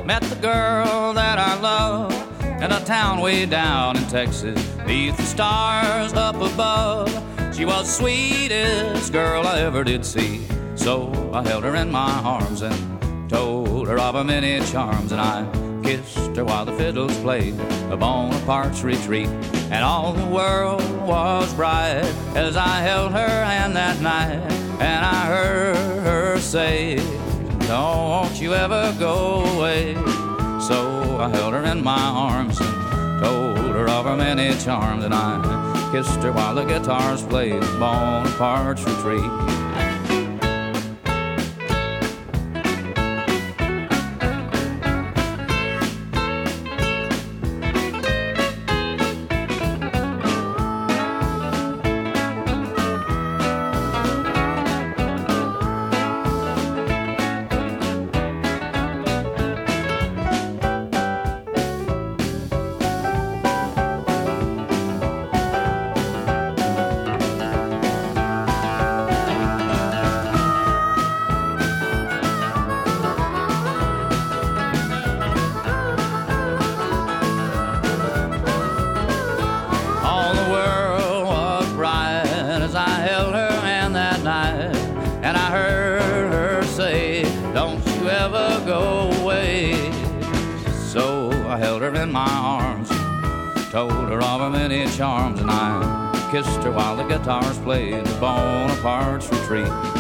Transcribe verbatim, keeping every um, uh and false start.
met the girl that I love in a town way down in Texas, beneath the stars up above. She was the sweetest girl I ever did see, so I held her in my arms and told her of her many charms, and I kissed her while the fiddles played a Bonaparte's retreat, and all the world was bright as I held her hand that night, and I heard her say, don't you ever go away. So I held her in my arms and told her of her many charms, and I kissed her while the guitars played Bonaparte's retreat. I held her in my arms, told her of her many charms, and I kissed her while the guitars played Bonaparte's retreat.